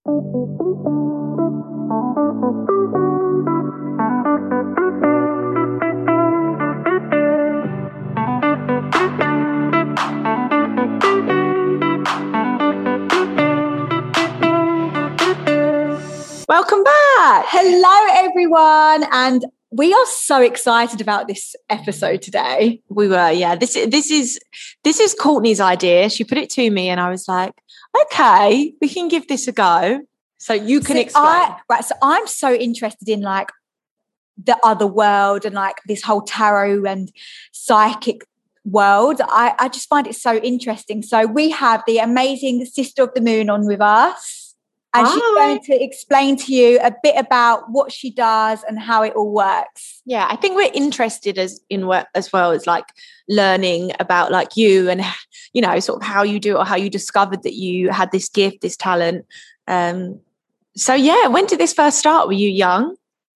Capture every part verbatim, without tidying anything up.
Welcome back. Hello, everyone. And we are so excited about this episode today. We were, yeah. This, this is this is Courtney's idea. She put it to me and I was like, okay, we can give this a go. So you can See, explain. I, right, so I'm so interested in like the other world and like this whole tarot and psychic world. I, I just find it so interesting. So we have the amazing Sister of the Moon on with us. And Hi. she's going to explain to you a bit about what she does and how it all works. Yeah, I think we're interested as in work as well as like learning about like you and, you know, sort of how you do it or how you discovered that you had this gift, this talent. Um, so, yeah, when did this first start? Were you young?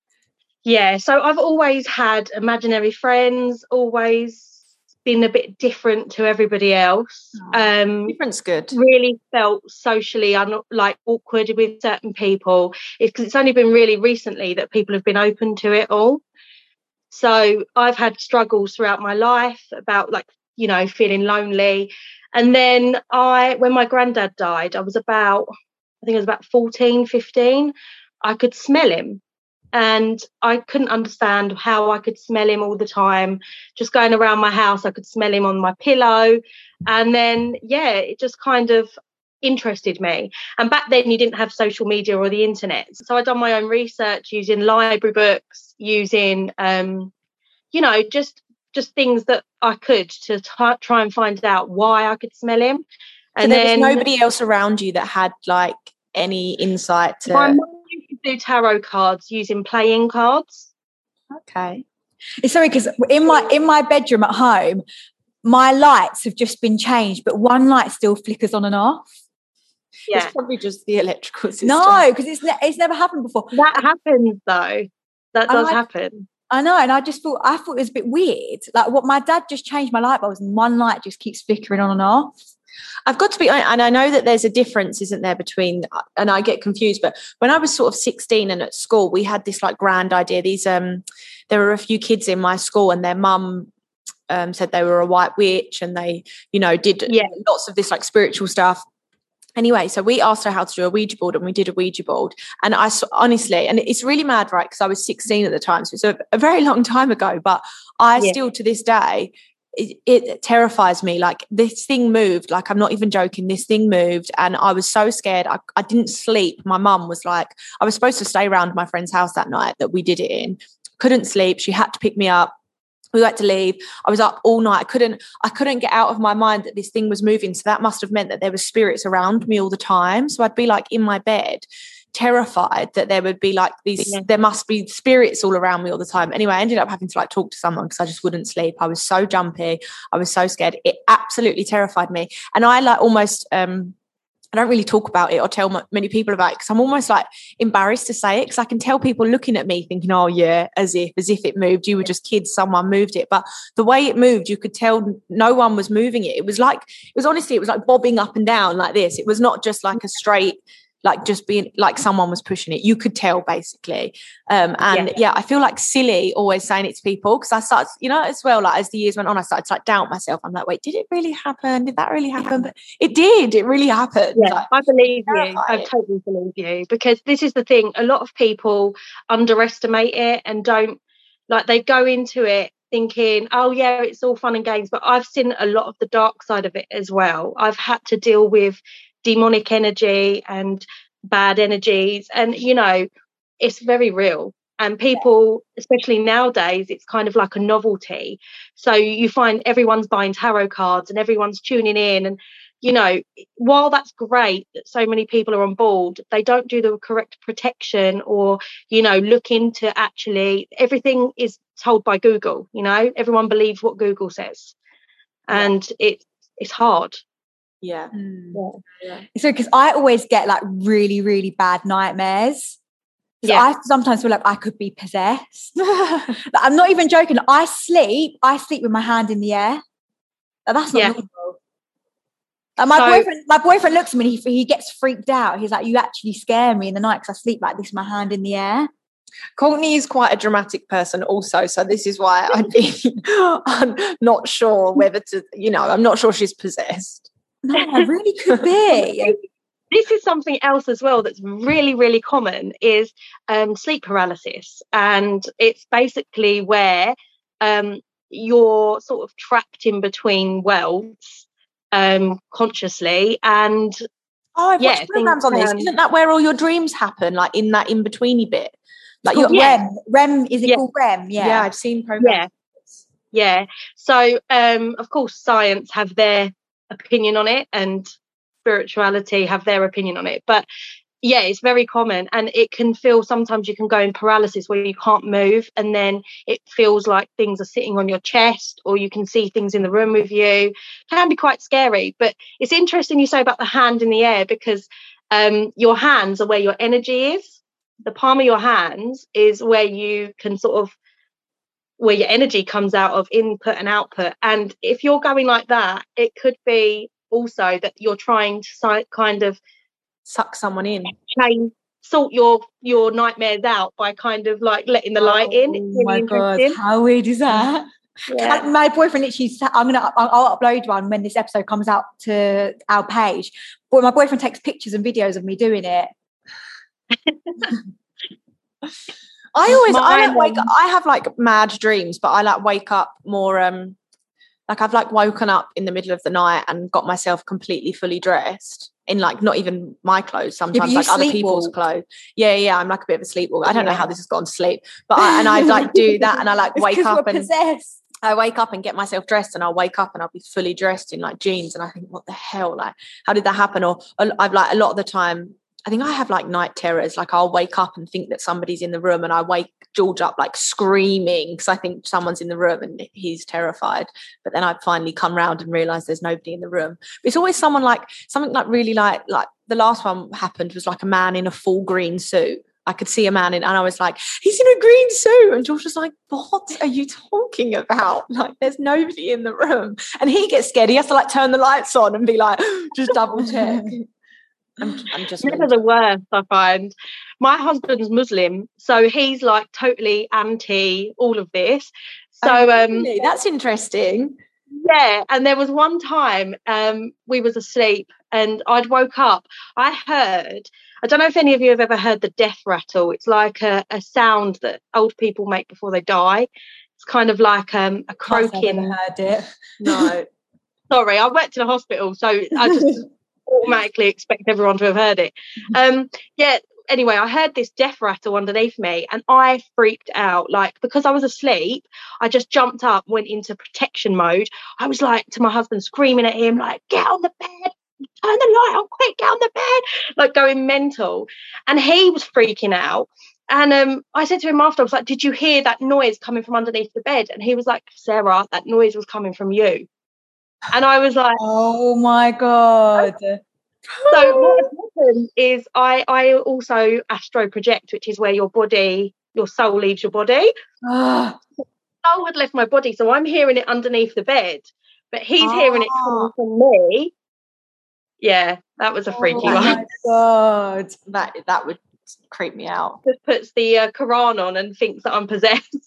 Yeah, so I've always had imaginary friends, always been a bit different to everybody else. Um, Different's good. Really felt socially un- like awkward with certain people. It's because it's only been really recently that people have been open to it all. So I've had struggles throughout my life about like, you know, feeling lonely. And then I, when my granddad died, I was about, I think I was about fourteen, fifteen. I could smell him. And I couldn't understand how I could smell him all the time. Just going around my house, I could smell him on my pillow. And then, yeah, it just kind of interested me. And back then you didn't have social media or the internet. So I'd done my own research using library books, using, um, you know, just just things that I could to t- try and find out why I could smell him. So And there then was nobody else around you that had like any insight to... My mum used to do tarot cards using playing cards. Okay. It's sorry, because in my in my bedroom at home, my lights have just been changed, but one light still flickers on and off. Yeah. It's probably just the electrical system. No, because it's ne- it's never happened before. That happens though. That does I, happen. I know, and I just thought I thought it was a bit weird. Like what my dad just changed my light bulbs, and one light just keeps flickering on and off. I've got to be, and I know that there's a difference, isn't there, between, and I get confused, but when I was sort of sixteen and at school, we had this like grand idea. These, um, there were a few kids in my school and their mum um, said they were a white witch and they, you know, did yeah. lots of this like spiritual stuff. Anyway, so we asked her how to do a Ouija board and we did a Ouija board. And I honestly, and it's really mad, right? Because I was sixteen at the time. So it's a, a very long time ago, but I yeah. still to this day, It, it terrifies me. Like this thing moved, like I'm not even joking, this thing moved and I was so scared. I, I didn't sleep. My mum was like, I was supposed to stay around my friend's house that night that we did it in. Couldn't sleep. She had to pick me up. We had to leave. I was up all night. I couldn't, I couldn't get out of my mind that this thing was moving. So that must have meant that there were spirits around me all the time. So I'd be like in my bed, terrified that there would be like these yeah. there must be spirits all around me all the time. Anyway, I ended up having to like talk to someone because I just wouldn't sleep. I was so jumpy. I was so scared. It absolutely terrified me. And I like almost um I don't really talk about it or tell m- many people about it because I'm almost like embarrassed to say it because I can tell people looking at me thinking, oh yeah, as if as if it moved. You were just kids, someone moved it. But the way it moved, you could tell no one was moving it. It was like, it was honestly, it was like bobbing up and down like this. It was not just like a straight, like just being like someone was pushing it. You could tell basically. Um, and yeah. yeah, I feel like silly always saying it to people because I started, you know, as well, like as the years went on, I started to like doubt myself. I'm like, wait, did it really happen? Did that really happen? But it did. It really happened. Yeah, like, I believe you. I totally believe you because this is the thing. A lot of people underestimate it and don't like they go into it thinking, oh yeah, it's all fun and games. But I've seen a lot of the dark side of it as well. I've had to deal with demonic energy and bad energies and you know it's very real and people especially nowadays it's kind of like a novelty, so you find everyone's buying tarot cards and everyone's tuning in and you know while that's great that so many people are on board, they don't do the correct protection or you know look into actually everything is told by Google. You know everyone believes what Google says and yeah. it's it's hard. Yeah. Mm. yeah. So, because I always get like really, really bad nightmares. So yeah. I sometimes feel like I could be possessed. Like, I'm not even joking. I sleep, I sleep with my hand in the air. Like, that's not yeah. normal. And my So- boyfriend, my boyfriend looks at me and he, he gets freaked out. He's like, "You actually scare me in the night because I sleep like this, my hand in the air." Courtney is quite a dramatic person also, so this is why I'd be I'm not sure whether to, you know, I'm not sure she's possessed. No, I really could be. This is something else as well that's really, really common is um, sleep paralysis. And it's basically where um, you're sort of trapped in between worlds um, consciously. And Oh, I've Yeah, watched programs on think, this. um, Isn't that where all your dreams happen? Like in that in-betweeny bit? Like Called you're, yeah. REM. REM, is it Yeah. called REM? yeah. Yeah. I've seen programs. Yeah. yeah. So, um, of course, science have their opinion on it and spirituality have their opinion on it. But yeah, it's very common, and it can feel, sometimes you can go in paralysis where you can't move, and then it feels like things are sitting on your chest, or you can see things in the room with you. It can be quite scary. But it's interesting you say about the hand in the air, because um, your hands are where your energy is. The palm of your hands is where you can sort of, where your energy comes out of, input and output. And if you're going like that, it could be also that you're trying to si- kind of Suck someone in. change, sort your your nightmares out by kind of like letting the light in. It's Oh my really god, interesting. how weird is that? Yeah. And my boyfriend literally sa- I'm gonna I'll, I'll upload one when this episode comes out to our page. But my boyfriend takes pictures and videos of me doing it. I always I Mine, like wake um, I have like mad dreams, but I like wake up more um like I've like woken up in the middle of the night and got myself completely fully dressed in like not even my clothes, sometimes you like other people's sleepwalk. clothes. Yeah, yeah, I'm like a bit of a sleepwalker. I don't know Yeah. how this has gone to sleep, but I, and I like do that and I like It's wake 'cause up we're and possessed. I wake up and get myself dressed, and I'll wake up and I'll be fully dressed in like jeans, and I think, what the hell, like how did that happen? Or I've like a lot of the time I think I have like night terrors. Like I'll wake up and think that somebody's in the room, and I wake George up like screaming because I think someone's in the room and he's terrified. But then I finally come round and realise there's nobody in the room. But it's always someone like something like really like like the last one happened was like a man in a full green suit. I could see a man in, and I was like, he's in a green suit. And George was like, what are you talking about? Like, there's nobody in the room. And he gets scared. He has to like turn the lights on and be like, just double check. I'm, I'm just never the worst, I find. My husband's Muslim, so he's like totally anti all of this. So Oh, um really? That's interesting. yeah, and there was one time um we was asleep and I'd woke up. I heard, I don't know if any of you have ever heard the death rattle. It's like a, a sound that old people make before they die. It's kind of like um a croaking. I've never heard it. No. Sorry, I worked in a hospital, so I just automatically expect everyone to have heard it. Um, yeah, anyway, I heard this death rattle underneath me and I freaked out. Like, because I was asleep, I just jumped up, went into protection mode. I was like to my husband, screaming at him, like, get on the bed, turn the light on, quick, get on the bed, like going mental. And he was freaking out. And um, I said to him after, I was like, did you hear that noise coming from underneath the bed? And he was like, Sarah, that noise was coming from you. And I was like, Oh my god. so what happened is I, I also astro project, which is where your body, your soul leaves your body. Ah. Soul had left my body, so I'm hearing it underneath the bed, but he's hearing it coming Ah. from me. Yeah, that was a freaky Oh one. my god. That that would creep me out. Just puts the uh, Quran on and thinks that I'm possessed.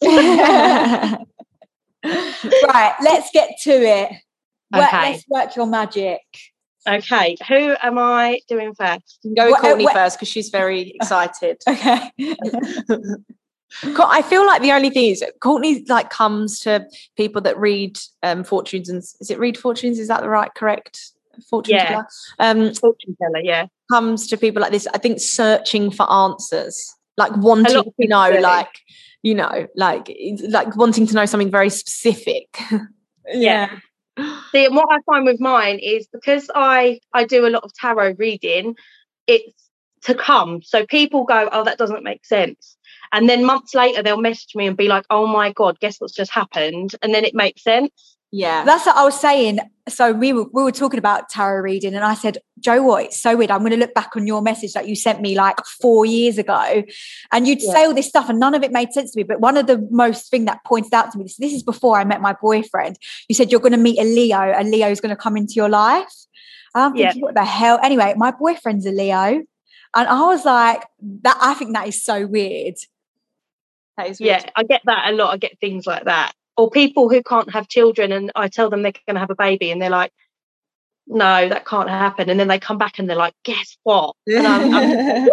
Right, let's get to it. Work, Okay. Let's work your magic. Okay, who am I doing first? Go with What- Courtney what- first because she's very excited. Okay. Co- I feel like the only thing is Courtney like comes to people that read um, fortunes, and is it read fortunes? Is that the right correct fortune Yeah. teller? Um, Fortune teller, yeah. comes to people like this. I think searching for answers, like wanting lot of to people know, do. like you know, like like wanting to know something very specific. Yeah. See, and what I find with mine is because I I do a lot of tarot reading, it's to come. So people go, oh, that doesn't make sense. And then months later, they'll message me and be like, oh my God, guess what's just happened? And then it makes sense. Yeah. That's what I was saying. So we were we were talking about tarot reading, and I said, Joe, what? It's so weird. I'm going to look back on your message that you sent me like four years ago, and you'd Yeah. say all this stuff, and none of it made sense to me. But one of the most thing that pointed out to me, this, this is before I met my boyfriend. You said you're going to meet a Leo. A Leo is going to come into your life. I'm Yeah. thinking, what the hell? Anyway, my boyfriend's a Leo. And I was like, that. I think that is so weird. That is weird. Yeah, I get that a lot. I get things like that. Or people who can't have children and I tell them they're going to have a baby and they're like, no, that can't happen. And then they come back and they're like, guess what? And I'm, I'm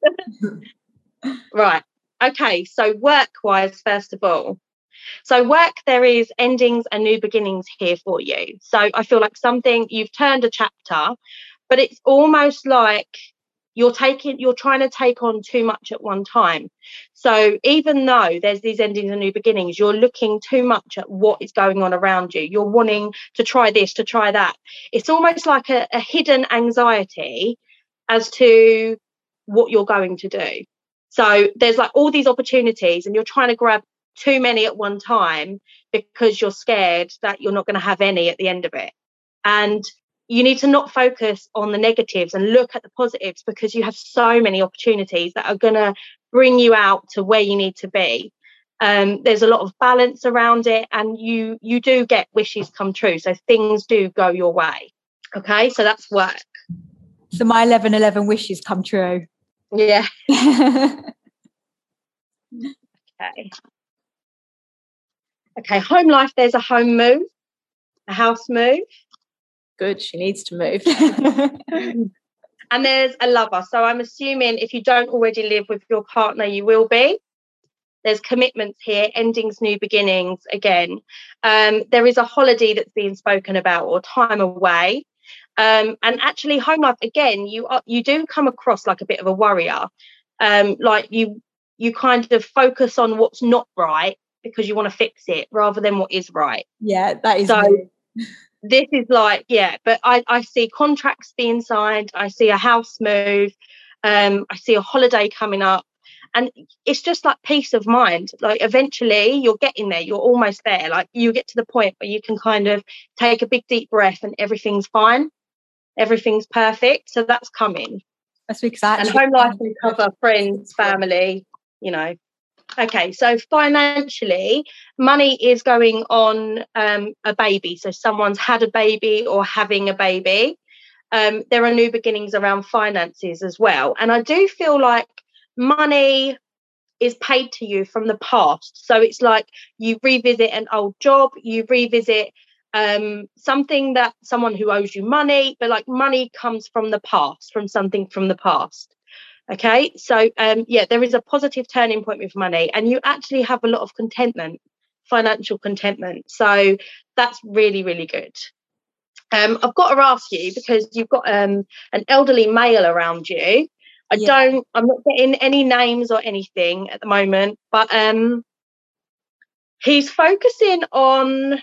right. Okay, so work-wise, first of all. So work, there is endings and new beginnings here for you. So I feel like something, you've turned a chapter, but it's almost like you're taking, you're trying to take on too much at one time. So even though there's these endings and new beginnings, you're looking too much at what is going on around you. You're wanting to try this, to try that. It's almost like a, a hidden anxiety as to what you're going to do. So there's like all these opportunities and you're trying to grab too many at one time because you're scared that you're not going to have any at the end of it. And you need to not focus on the negatives and look at the positives, because you have so many opportunities that are going to bring you out to where you need to be. Um, there's a lot of balance around it, and you you do get wishes come true. So things do go your way. Okay, so that's work. So my eleven eleven wishes come true. Yeah. Okay. Okay, home life, there's a home move, a house move. Good, she needs to move. And there's a lover. So I'm assuming if you don't already live with your partner, you will be. There's commitments here, endings, new beginnings again. Um, there is a holiday that's being spoken about, or time away. Um, and actually, home life, again, you are, you do come across like a bit of a worrier. Um, like you, you kind of focus on what's not right because you want to fix it rather than what is right. Yeah, that is so. me. This is like, yeah, but I, I see contracts being signed. I see a house move. Um, I see a holiday coming up. And it's just like peace of mind. Like eventually you're getting there. You're almost there. Like you get to the point where you can kind of take a big deep breath and everything's fine. Everything's perfect. So that's coming. That's because I and home life can cover friends, family, you know. Okay, so financially, money is going on um, a baby. So someone's had a baby or having a baby. Um, there are new beginnings around finances as well. And I do feel like money is paid to you from the past. So it's like you revisit an old job, you revisit um, something that someone who owes you money, but like money comes from the past, from something from the past. Okay, so um, yeah, there is a positive turning point with money, and you actually have a lot of contentment, financial contentment. So that's really, really good. Um, I've got to ask you, because you've got um, an elderly male around you. I yeah. don't, I'm not getting any names or anything at the moment, but um, he's focusing on,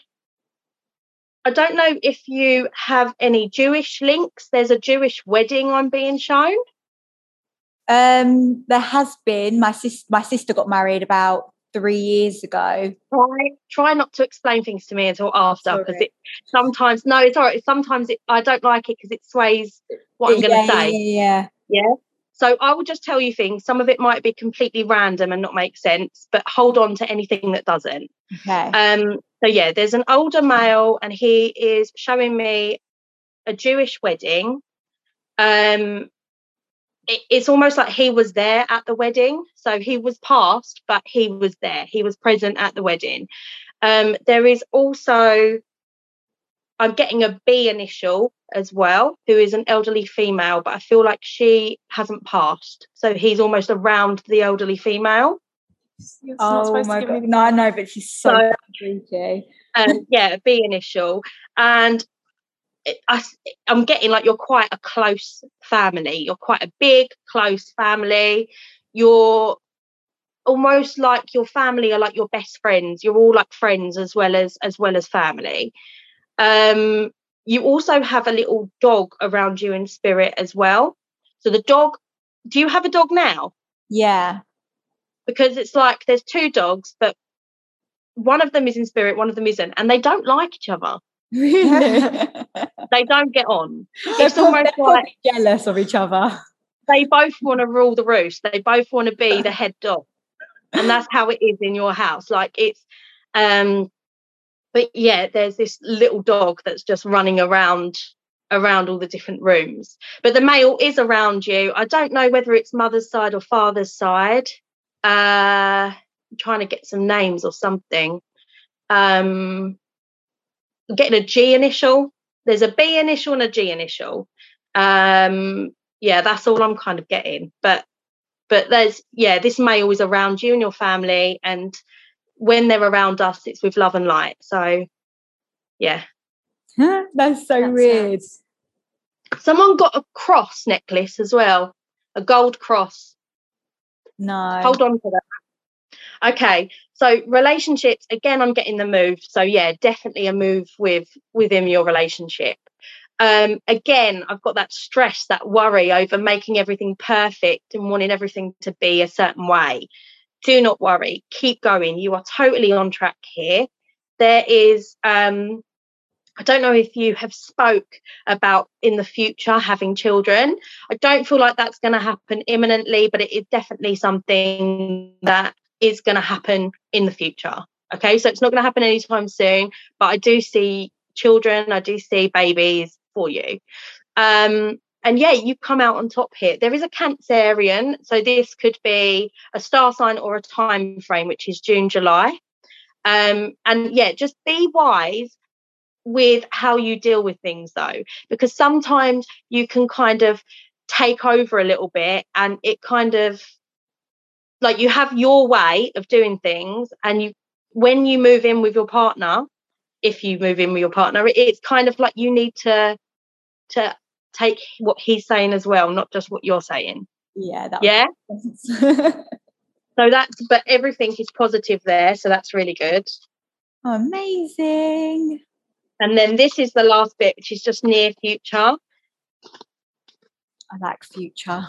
I don't know if you have any Jewish links. There's a Jewish wedding I'm being shown. Um, there has been. My sis, my sister got married about three years ago. Try, try not to explain things to me until after, because it sometimes no, it's all right. Sometimes it, I don't like it because it sways what I'm going to yeah, say. Yeah, yeah, yeah. So I will just tell you things. Some of it might be completely random and not make sense, but hold on to anything that doesn't. Okay. Um. So yeah, there's an older male, and he is showing me a Jewish wedding. Um. It's almost like he was there at the wedding. So he was past, but he was there. He was present at the wedding. Um, there is also, I'm getting a B initial as well, who is an elderly female, but I feel like she hasn't passed. So he's almost around the elderly female. Oh my God. No, I know, but she's so, so creepy. Um, yeah, B initial. And I, I'm getting like you're quite a close family. You're quite a big, close family. You're almost like your family are like your best friends. You're all like friends as well as as well as family. Um, you also have a little dog around you in spirit as well. So the dog, do you have a dog now? Yeah. Because it's like there's two dogs, but one of them is in spirit, one of them isn't, and they don't like each other. Really? They don't get on. They're It's almost they're like jealous of each other. They both want to rule the roost. They both want to be the head dog, and that's how it is in your house. Like it's, um, but yeah, there's this little dog that's just running around around all the different rooms. But the male is around you. I don't know whether it's mother's side or father's side. Uh, I'm trying to get some names or something. Um, I'm getting a G initial. There's a B initial and a G initial. Um, yeah, that's all I'm kind of getting. But but there's, yeah, this male is around you and your family, and when they're around us, it's with love and light. So, yeah. That's so That weird. sounds- Someone got a cross necklace as well, a gold cross. No. Hold on to that. Okay, so relationships, again, I'm getting the move. So, yeah, definitely a move with within your relationship. Um, again, I've got that stress, that worry over making everything perfect and wanting everything to be a certain way. Do not worry. Keep going. You are totally on track here. There is... Um, I don't know if you have spoke about in the future having children. I don't feel like that's going to happen imminently, but it is definitely something that is going to happen in the future. Okay, so it's not going to happen anytime soon, but I do see children, I do see babies for you. Um, and yeah, you come out on top here. There is a Cancerian, so this could be a star sign or a time frame, which is June, July. Um, and yeah, just be wise with how you deal with things though, because sometimes you can kind of take over a little bit, and it kind of like you have your way of doing things, and you when you move in with your partner, if you move in with your partner, it's kind of like you need to to take what he's saying as well, not just what you're saying. Yeah, that yeah was- so that's, but everything is positive there, so that's really good. Oh, amazing. And then this is the last bit, which is just near future. I like future.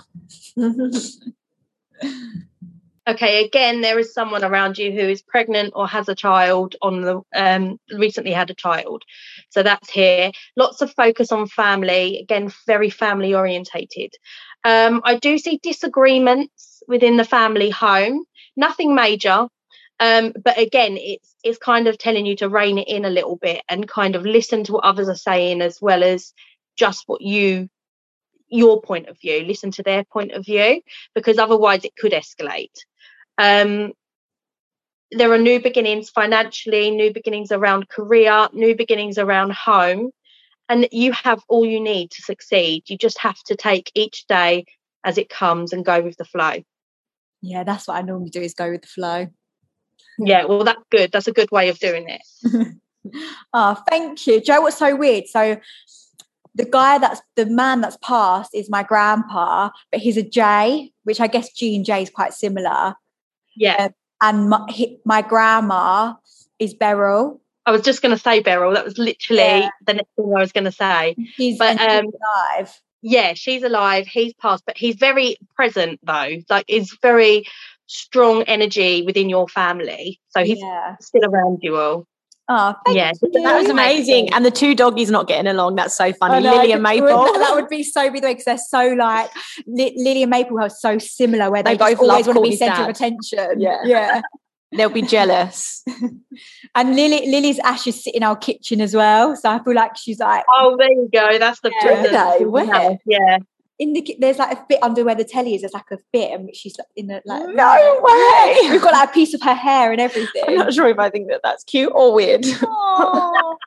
Okay, again, there is someone around you who is pregnant or has a child on the um recently had a child. So that's here. Lots of focus on family. Again, very family orientated. Um, I do see disagreements within the family home. Nothing major. Um, but again, it's it's kind of telling you to rein it in a little bit and kind of listen to what others are saying, as well as just what you your point of view. Listen to their point of view, because otherwise it could escalate. Um, there are new beginnings financially, new beginnings around career, new beginnings around home, and you have all you need to succeed. You just have to take each day as it comes and go with the flow. Yeah, that's what I normally do, is go with the flow. Yeah, well, that's good. That's a good way of doing it. Oh, thank you. Joe, what's so weird? So the guy that's the man that's passed is my grandpa, but he's a J, which I guess G and J is quite similar. Yeah. Um, and my, he, my grandma is Beryl. I was just going to say Beryl. That was literally Yeah. the next thing I was going to say. She's, But and she's um, alive. yeah, she's alive. He's passed, but he's very present though. Like, it's very strong energy within your family. So he's Yeah. still around you all. Oh, thank Yeah, you. That was amazing. And the two doggies not getting along. That's so funny. I know, Lily and Maple. That, that would be so weird because they're so like Li- Lily and Maple are so similar, where they, They just both love always want to be Courtney's centre of dad. attention. Yeah. Yeah. They'll be jealous. And Lily, Lily's ashes sit in our kitchen as well, so I feel like she's like Oh, there you go. That's the Yeah. present. Okay, where? Yeah. in the ki- there's like a bit under where the telly is. There's like a bit, and she's like in the like. No way. We've got like a piece of her hair and everything. I'm not sure if I think that that's cute or weird. Aww.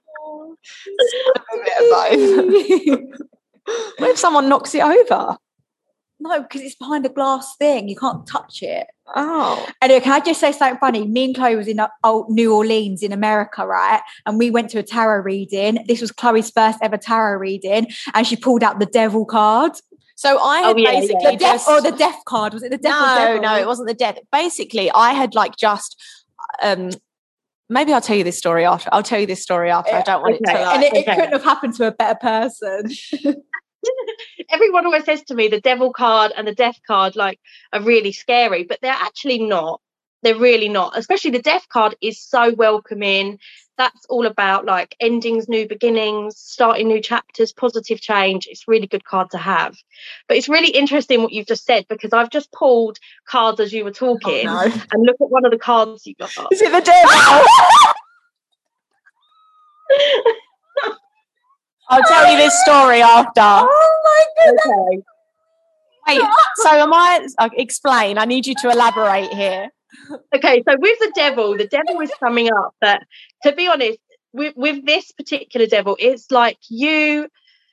A bit of both. What if someone knocks it over? No, because it's behind a glass thing. You can't touch it. Oh. Anyway, can I just say something funny? Me and Chloe was in uh, old New Orleans in America, right? And we went to a tarot reading. This was Chloe's first ever tarot reading, and she pulled out the devil card. So I had Oh, yeah, basically yeah. The death just... or the death card. Was it the death or No, devil? no, it wasn't the death. Basically, I had like just... um. Maybe I'll tell you this story after. I'll tell you this story after. I don't want it to Okay. like... And it, it Okay. couldn't have happened to a better person. Everyone always says to me the devil card and the death card like are really scary, but they're actually not. They're really not. Especially the death card is so welcoming. That's all about like endings, new beginnings, starting new chapters, positive change. It's a really good card to have. But it's really interesting what you've just said, because I've just pulled cards as you were talking. Oh, no. And look at one of the cards you got. Is it the devil? I'll tell you this story after. Oh my goodness. Okay. Wait, so am I, uh, explain, I need you to elaborate here. Okay, so with the devil, the devil is coming up, but to be honest, with, with this particular devil, it's like you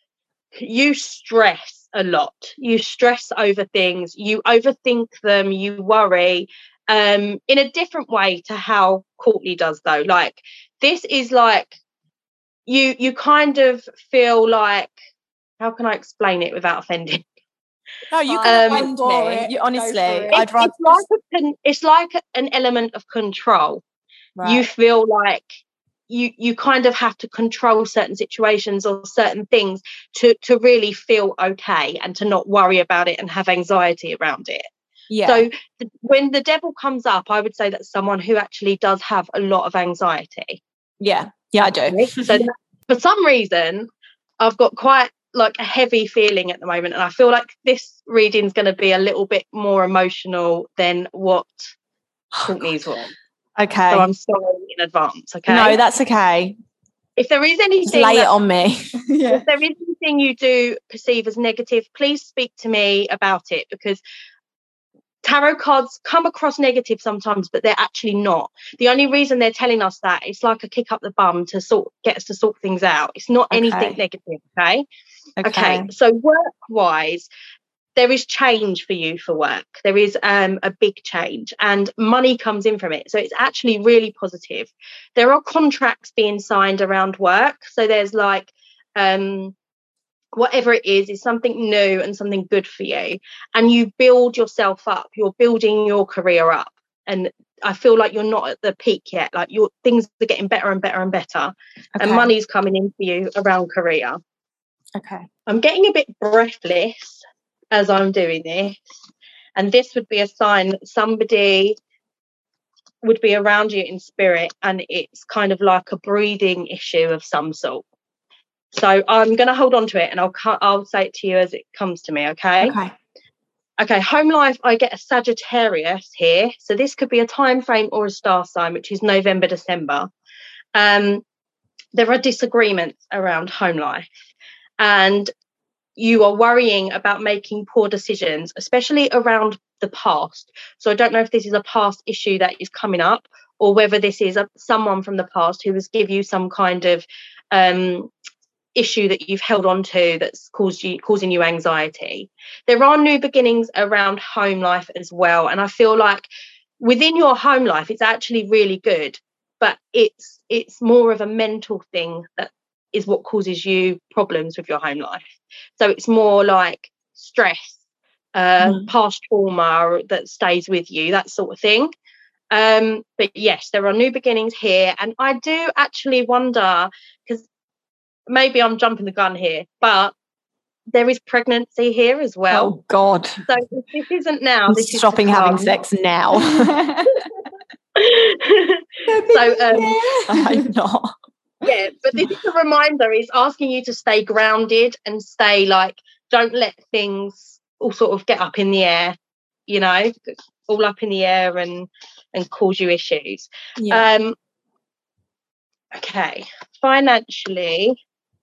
you stress a lot. You stress over things, you overthink them, you worry, um, in a different way to how Courtney does though. Like this is like you you kind of feel like, how can I explain it without offending? No, you Um, can go offend for me. it, You, go honestly, for it. I'd It's, rather. it's like a con- it's like an element of control. You Right. feel like you you kind of have to control certain situations or certain things to to really feel okay and to not worry about it and have anxiety around it. Yeah. So th- when the devil comes up, I would say that's someone who actually does have a lot of anxiety. Yeah, yeah, I do. Right? So that, for some reason, I've got quite like a heavy feeling at the moment, and I feel like this reading's going to be a little bit more emotional than what Courtney's was. Okay. So I'm sorry in advance. Okay. No, that's okay. If there is Just anything, lay it that, on me. Yeah. if there is anything you do perceive as negative, please speak to me about it, because tarot cards come across negative sometimes, but they're actually not. The only reason they're telling us that, it's like a kick up the bum to sort get us to sort things out. It's not Okay. anything negative. Okay. Okay. Okay. So work wise, there is change for you for work. There is um, a big change and money comes in from it. So it's actually really positive. There are contracts being signed around work. So there's like, um, whatever it is, is something new and something good for you. And you build yourself up. You're building your career up. And I feel like you're not at the peak yet. Like your things are getting better and better and better. Okay. And money's coming in for you around career. Okay. I'm getting a bit breathless as I'm doing this, and this would be a sign that somebody would be around you in spirit, and it's kind of like a breathing issue of some sort. So I'm going to hold on to it, and I'll I'll say it to you as it comes to me. Okay. Okay. Okay. Home life. I get a Sagittarius here, so this could be a time frame or a star sign, which is November, December. Um, there are disagreements around home life, and you are worrying about making poor decisions, especially around the past. So I don't know if this is a past issue that is coming up, or whether this is a, someone from the past who has given you some kind of um, issue that you've held on to that's caused you, causing you anxiety. There are new beginnings around home life as well. And I feel like within your home life, it's actually really good, but it's it's more of a mental thing that is what causes you problems with your home life. So it's more like stress, uh, mm. past trauma that stays with you, that sort of thing. Um, but yes, there are new beginnings here. And I do actually wonder, because maybe I'm jumping the gun here, but there is pregnancy here as well. Oh, God. So if this isn't now, I'm this is stopping having sex now. So um, I hope not. Yeah, but this is a reminder, is asking you to stay grounded and stay like, don't let things all sort of get up in the air, you know, all up in the air and and cause you issues. Yeah. Um, okay, financially.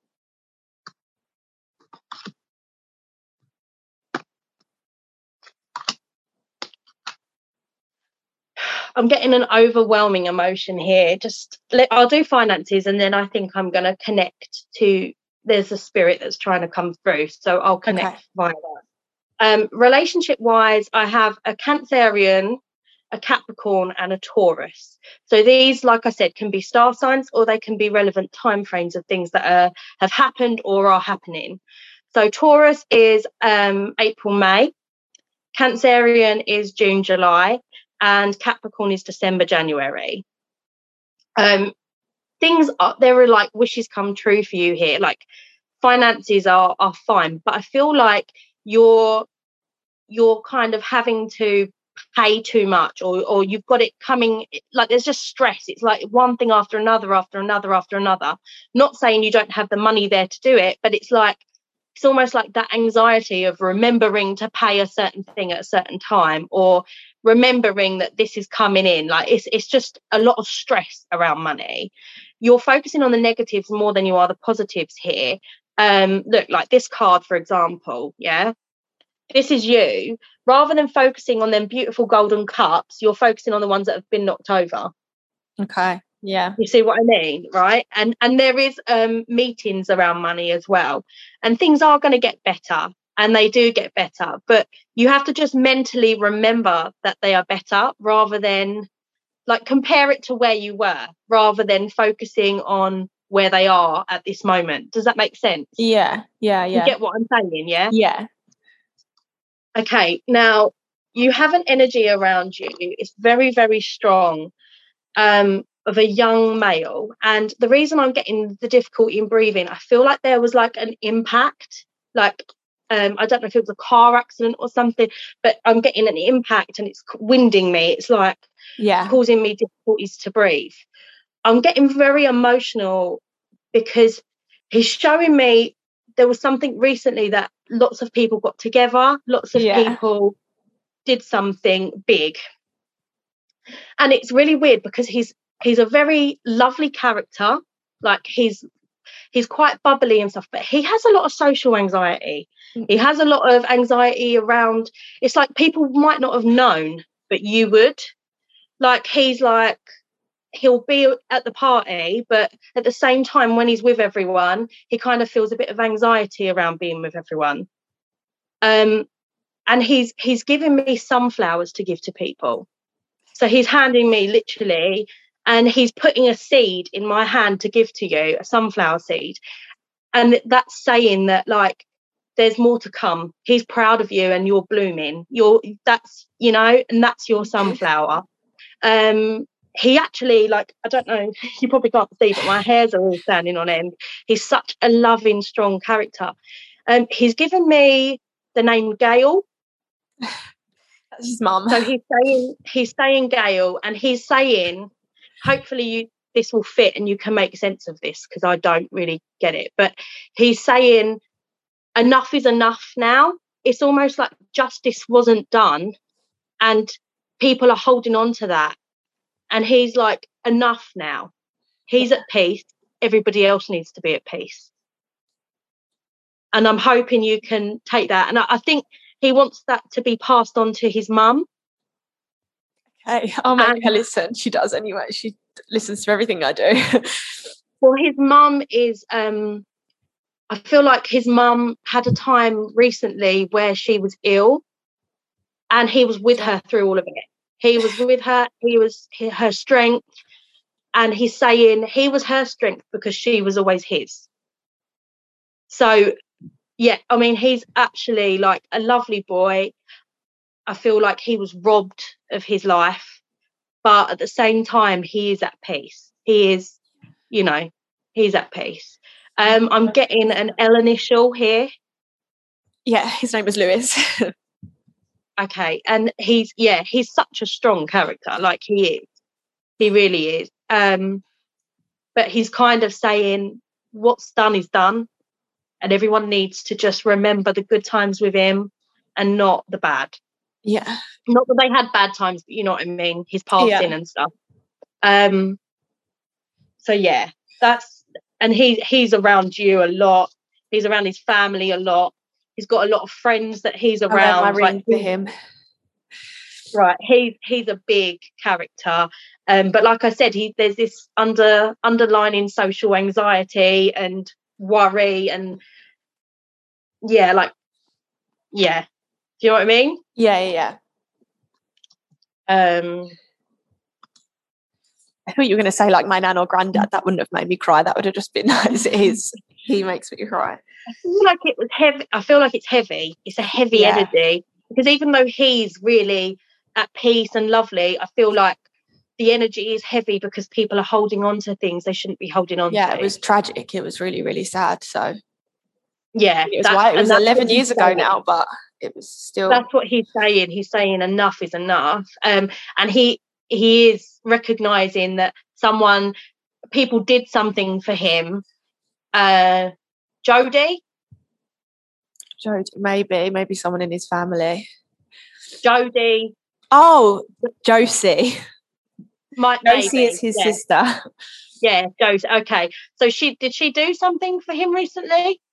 I'm getting an overwhelming emotion here. Just let, I'll do finances, and then I think I'm going to connect to, there's a spirit that's trying to come through. So I'll connect okay. via that. Um, relationship wise, I have a Cancerian, a Capricorn, and a Taurus. So these, like I said, can be star signs, or they can be relevant time frames of things that are, have happened or are happening. So Taurus is um, April, May. Cancerian is June, July. And Capricorn is December, January. Um, things are, there are like wishes come true for you here. Like finances are are fine, but I feel like you're you're kind of having to pay too much, or or you've got it coming, like there's just stress. It's like one thing after another, after another, after another. Not saying you don't have the money there to do it, but it's like, it's almost like that anxiety of remembering to pay a certain thing at a certain time, or remembering that this is coming in. Like it's it's just a lot of stress around money. You're focusing on the negatives more than you are the positives here, um look, like this card, for example, yeah, this is you. Rather than focusing on them beautiful golden cups, you're focusing on the ones that have been knocked over. Okay. Yeah. You see what I mean, right? And and there is um meetings around money as well, and things are going to get better, and they do get better, but you have to just mentally remember that they are better, rather than like compare it to where you were, rather than focusing on where they are at this moment. Does that make sense? Yeah. Yeah. Yeah. You get what I'm saying? Yeah. Yeah. Okay. Now you have an energy around you. It's very, very strong, um, of a young male. And the reason I'm getting the difficulty in breathing, I feel like there was like an impact, like, um, I don't know if it was a car accident or something, but I'm getting an impact and it's winding me. It's like, yeah, causing me difficulties to breathe. I'm getting very emotional because he's showing me there was something recently that lots of people got together, lots of yeah. people did something big. And it's really weird because he's he's a very lovely character. Like he's he's quite bubbly and stuff, but he has a lot of social anxiety. He has a lot of anxiety around, it's like people might not have known, but you would. Like he's like, he'll be at the party, but at the same time when he's with everyone, he kind of feels a bit of anxiety around being with everyone. Um, and he's he's giving me sunflowers to give to people. So he's handing me literally, and he's putting a seed in my hand to give to you, a sunflower seed. And that's saying that, like, there's more to come. He's proud of you and you're blooming. You're, that's, you know, and that's your sunflower. Um, he actually, like, I don't know, you probably can't see, but my hairs are all standing on end. He's such a loving, strong character. Um, he's given me the name Gail. That's his mum. So he's saying, he's saying Gail, and he's saying, hopefully you, this will fit and you can make sense of this, because I don't really get it. But he's saying enough is enough now. It's almost like justice wasn't done and people are holding on to that. And he's like, enough now. He's at peace. Everybody else needs to be at peace. And I'm hoping you can take that. And I, I think he wants that to be passed on to his mum. Okay, I'll make and, her listen. She does anyway. She listens to everything I do. Well, his mum is, um, I feel like his mum had a time recently where she was ill and he was with her through all of it. He was with her, he was her strength, and he's saying he was her strength because she was always his. So, yeah, I mean, he's actually like a lovely boy. I feel like he was robbed of his life, but at the same time, he is at peace. He is, you know, he's at peace. Um, I'm getting an L initial here. Yeah, his name was Lewis. Okay, and he's, yeah, he's such a strong character, like he is. He really is. Um, but he's kind of saying what's done is done, and everyone needs to just remember the good times with him and not the bad. Yeah. Not that they had bad times, but you know what I mean? His passing yeah. and stuff. Um, so, yeah, that's, and he he's around you a lot. He's around his family a lot. He's got a lot of friends that he's around. I my ring like, for him. Right, he he's a big character, um, but like I said, he there's this under underlining social anxiety and worry, and yeah, like yeah, do you know what I mean? Yeah, yeah, yeah. Um, I thought you were going to say like my nan or granddad. That wouldn't have made me cry. That would have just been nice. It is. He makes me cry. I feel like it was heavy. I feel like it's heavy. It's a heavy yeah. energy, because even though he's really at peace and lovely, I feel like the energy is heavy because people are holding on to things they shouldn't be holding on yeah, to. Yeah, it was tragic. It was really, really sad. So yeah, it was, why, it was eleven years ago saying. now, but it was still. That's what he's saying. He's saying enough is enough. Um, and he he is recognising that someone, people did something for him. Uh, Jodie? Jodie, maybe, maybe someone in his family. Jodie. Oh, Josie. My, Josie maybe. is his yeah. sister. Yeah, Josie. Okay. So she did she do something for him recently?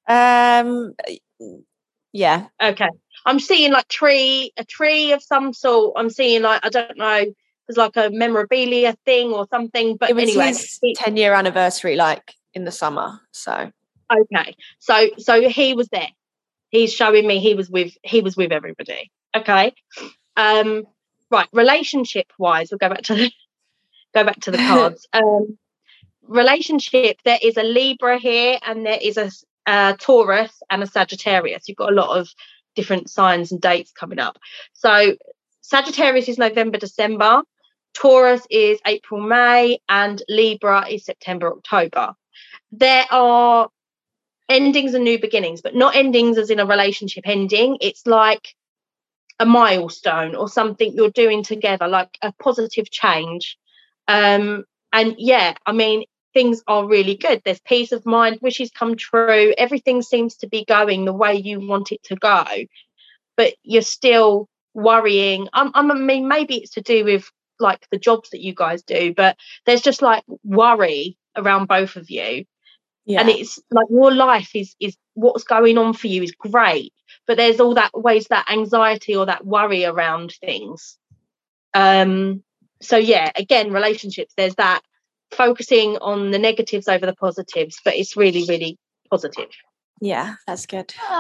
Um, yeah. Okay. I'm seeing like tree, a tree of some sort. I'm seeing like, I don't know, there's like a memorabilia thing or something. But It was anyway, his ten year anniversary, like in the summer. So okay. So so he was there. He's showing me he was with he was with everybody. Okay. Um, right. Relationship wise, we'll go back to the go back to the cards. Um, relationship, there is a Libra here, and there is a, a Taurus and a Sagittarius. You've got a lot of different signs and dates coming up. So Sagittarius is November, December, Taurus is April, May, and Libra is September, October. There are endings and new beginnings, but not endings as in a relationship ending. It's like a milestone or something you're doing together, like a positive change. Um, and yeah, I mean, things are really good. There's peace of mind, wishes come true. Everything seems to be going the way you want it to go, but you're still worrying. Um, I mean, maybe it's to do with like the jobs that you guys do, but there's just like worry around both of you. Yeah. And it's like your life is is what's going on for you is great, but there's all that ways that anxiety or that worry around things. Um, so yeah, again, relationships, there's that focusing on the negatives over the positives, but it's really, really positive. Yeah, that's good. Okay.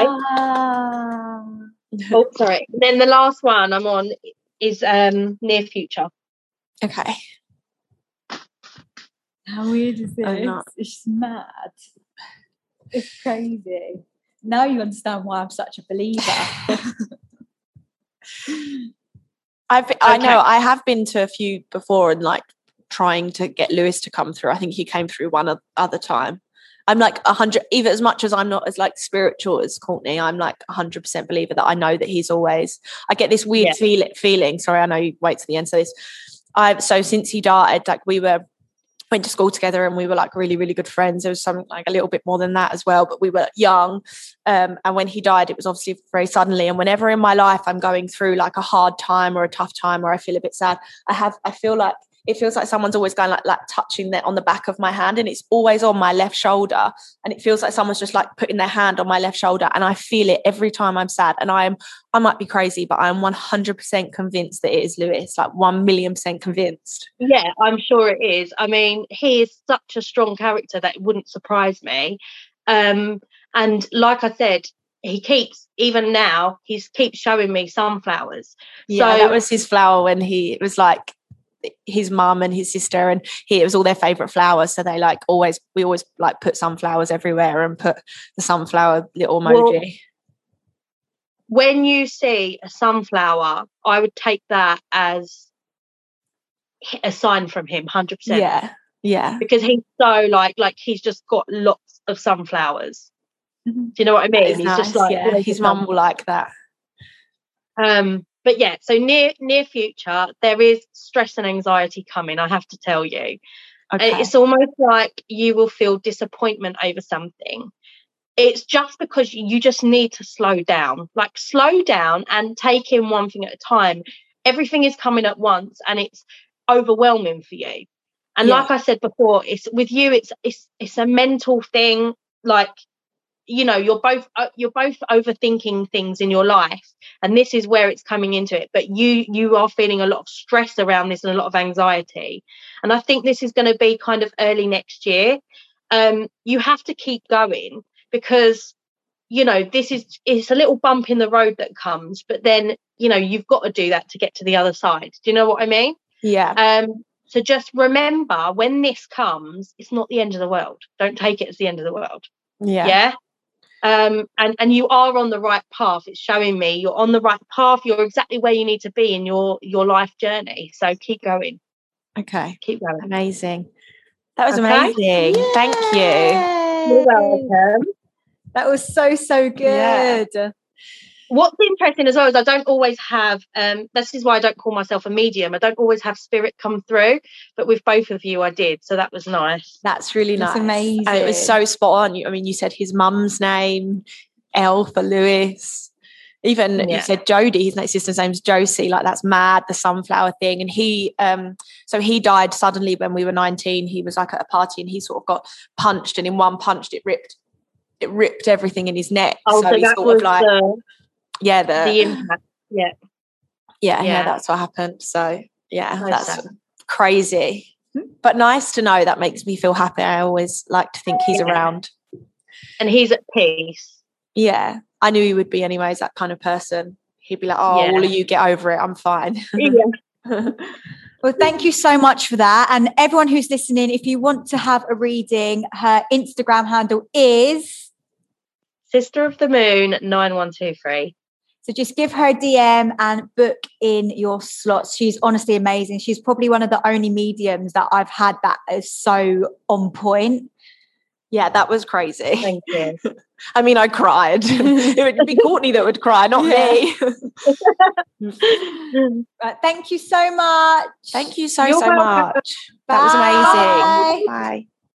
Oh, sorry. Then the last one I'm on is um near future. Okay. How weird is this? It's mad. It's crazy. Now you understand why I'm such a believer. I've okay. I know I have been to a few before and like trying to get Lewis to come through. I think he came through one other time. I'm like a hundred, even as much as I'm not as like spiritual as Courtney, I'm like a hundred percent believer that I know that he's always, I get this weird yeah. feel, feeling. Sorry, I know you wait to the end. So this, I've, so since he died, like we were, went to school together and we were like really, really good friends. There was something like a little bit more than that as well, but we were young. Um, and when he died, it was obviously very suddenly. And whenever in my life I'm going through like a hard time or a tough time or I feel a bit sad, I have, I feel like, it feels like someone's always going like, like touching that on the back of my hand, and it's always on my left shoulder. And it feels like someone's just like putting their hand on my left shoulder, and I feel it every time I'm sad. And I'm, I might be crazy, but I'm one hundred percent convinced that it is Lewis, like one million percent convinced. Yeah, I'm sure it is. I mean, he is such a strong character that it wouldn't surprise me. Um, and like I said, he keeps, even now, he keeps showing me sunflowers. Yeah, so, that was his flower when he, it was like, his mum and his sister and he, it was all their favorite flowers, so they like always we always like put sunflowers everywhere and put the sunflower little emoji. Well, when you see a sunflower, I would take that as a sign from him. One hundred percent. Yeah, yeah, because he's so like like he's just got lots of sunflowers. Mm-hmm. Do you know what I mean? He's nice. just like, yeah, his mum will like that. um But yeah, so near near future, there is stress and anxiety coming, I have to tell you. Okay. It's almost like you will feel disappointment over something. It's just because you just need to slow down, like slow down and take in one thing at a time. Everything is coming at once and it's overwhelming for you. And yeah. like I said before, it's with you, it's it's it's a mental thing, like, you know, you're both uh, you're both overthinking things in your life, and this is where it's coming into it. But you you are feeling a lot of stress around this and a lot of anxiety, and I think this is going to be kind of early next year. Um, you have to keep going because, you know, this is it's a little bump in the road that comes, but then, you know, you've got to do that to get to the other side. Do you know what I mean? Yeah. Um. So just remember, when this comes, it's not the end of the world. Don't take it as the end of the world. Yeah. Yeah. Um, and, and you are on the right path. It's showing me you're on the right path. You're exactly where you need to be in your, your life journey. So keep going. Okay. Keep going. Amazing. That was okay. amazing. Yay. Thank you. You're welcome. That was so, so good. Yeah. What's interesting as well is I don't always have, um, this is why I don't call myself a medium. I don't always have spirit come through, but with both of you I did. So that was nice. That's really That's nice. amazing. And it was so spot on. I mean, you said his mum's name, L for Lewis. Even yeah. you said Jodie, his sister's name's Josie. Like, that's mad, the sunflower thing. And he, um, so he died suddenly when we were nineteen. He was like at a party and he sort of got punched, and in one punch it ripped it ripped everything in his neck. Oh, so, so he that sort was of like, the, yeah, the, the impact. Yeah. yeah, yeah, Yeah. that's what happened. So, yeah, So that's sad. crazy. But nice to know. That makes me feel happy. I always like to think he's Yeah. around. And he's at peace. Yeah, I knew he would be anyways, that kind of person. He'd be like, oh, Yeah. all of you get over it. I'm fine. Yeah. Well, thank you so much for that. And everyone who's listening, if you want to have a reading, her Instagram handle is Sister of the Moon nine one two three. So just give her a D M and book in your slots. She's honestly amazing. She's probably one of the only mediums that I've had that is so on point. Yeah, that was crazy. Thank you. I mean, I cried. It would be Courtney that would cry, not Yeah. me. Right, thank you so much. Thank you so, You're so welcome. much. That was amazing. Bye. Bye.